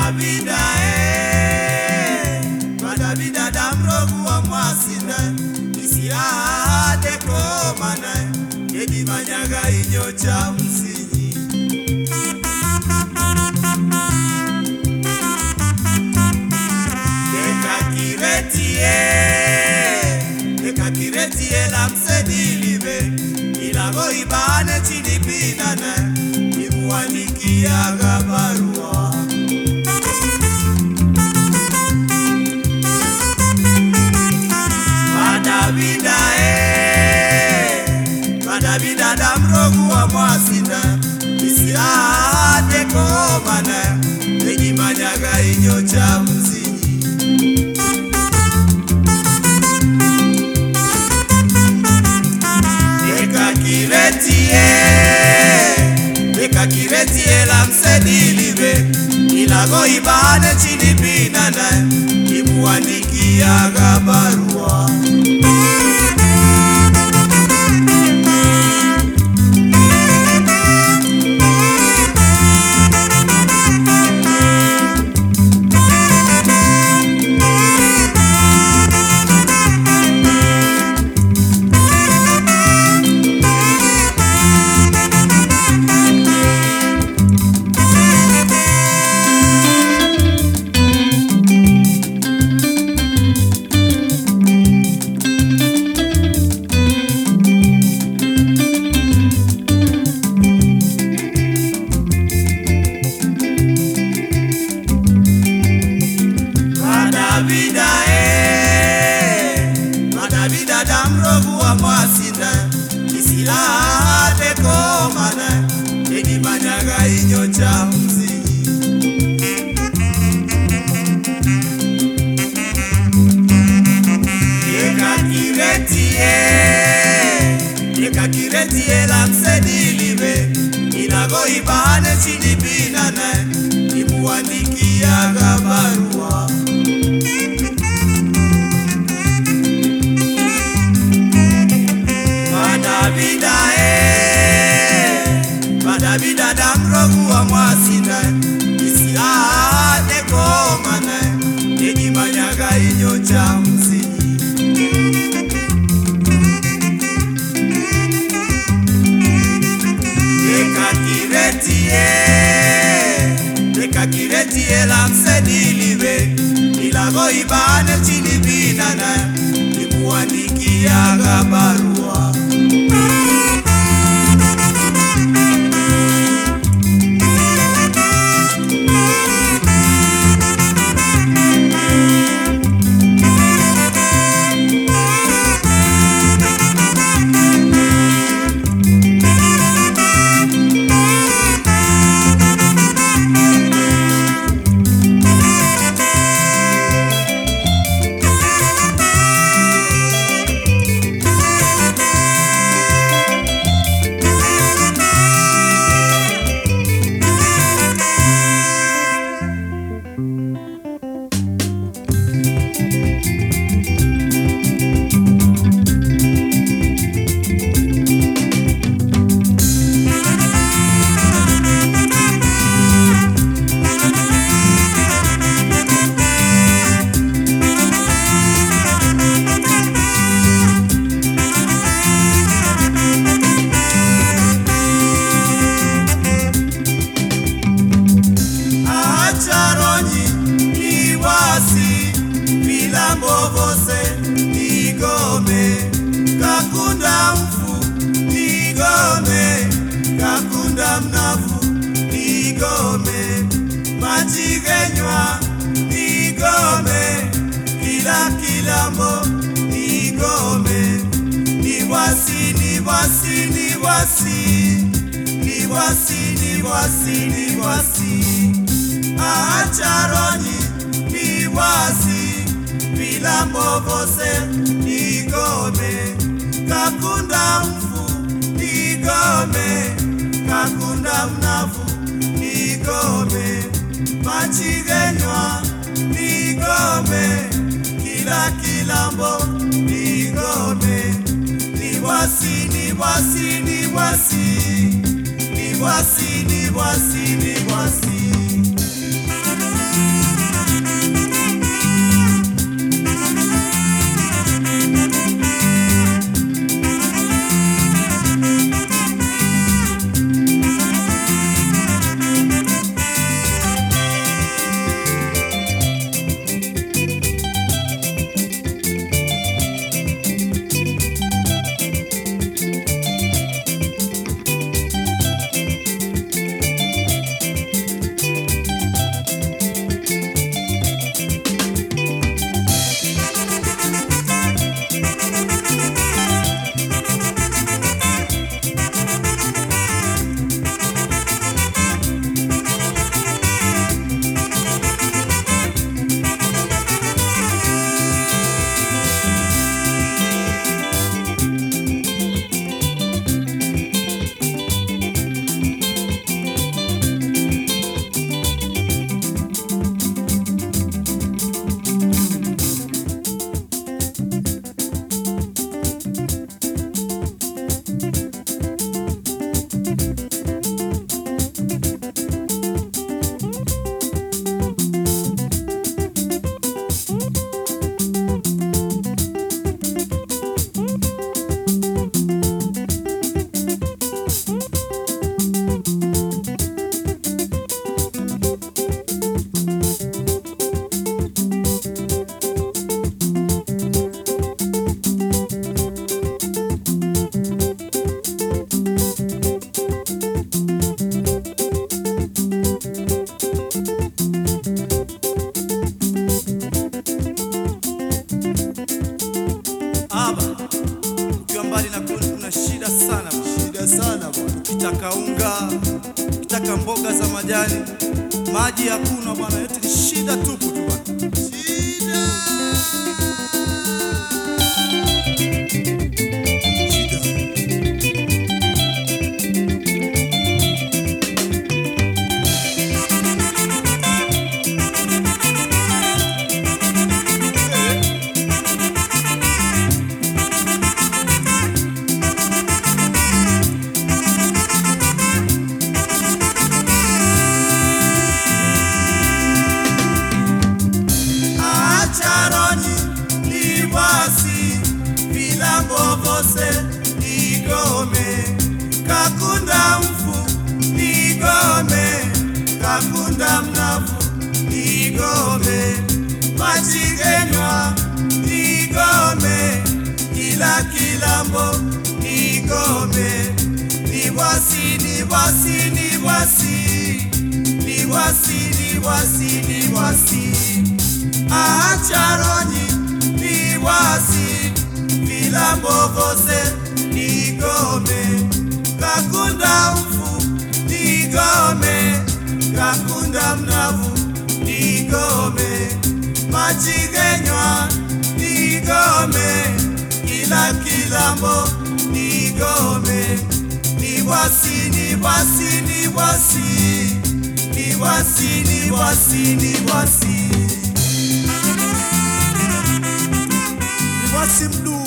Madavida damrogu wa mwasine isiade komane Edi manyaga inyo cha msinyi Deka kiretie la msedilive Ilago ibane chini pinane Imuanikia gabarua Madavida damrogu wa mwasine isiade komane Edi manyaga inyo cha msinyi Deka kiretie la msedilive Ilago ibane chini pinane Imuanikia gabarua Madavida damrogu wa mwasine isiade komane Edi manyaga inyo cha msinyi Deka kiretie la msedilive Ilago ibane chini pinane Imuanikia gabarua Madavida damrogu wa mwasine isiade komane Edi manyaga inyo cha msinyi Deka kiretie la msedilive Ilago ibane chini pinane Imuanikia gabarua Kakunda mfu, nigome Kakunda mnafu, nigome Machigenywa, nigome Kila kilambo, nigome Niwasi, niwasi, niwasi Niwasi, niwasi, niwasi Acharoni, niwasi Vilambo vose, nigome Kakunda mfu, nigome Kakunda mnafu, nigome Machigenywa, nigome Kila kilambo, nigome Niwasi, niwasi, niwasi Niwasi, niwasi, niwasi Ukitaka unga, ukitaka mboga za majani, maji hakuna bwana, yote ni shida tupu tu bwana. Shida. Nigome, kakunda mfu, nigome, kakunda mnavu, nigome, machigenywa, nigome, kila kilambo, nigome, niwasi, niwasi, niwasi, niwasi, niwasi, niwasi, acharoni, niwasi, vilambo vose, nigome, kakunda mfu, nigome, kakunda mnavu, nigome, machigenywa, nigome, kila kilambo, nigome, niwasi, niwasi, niwasi, niwasi, niwasi, niwasi, niwasi mdu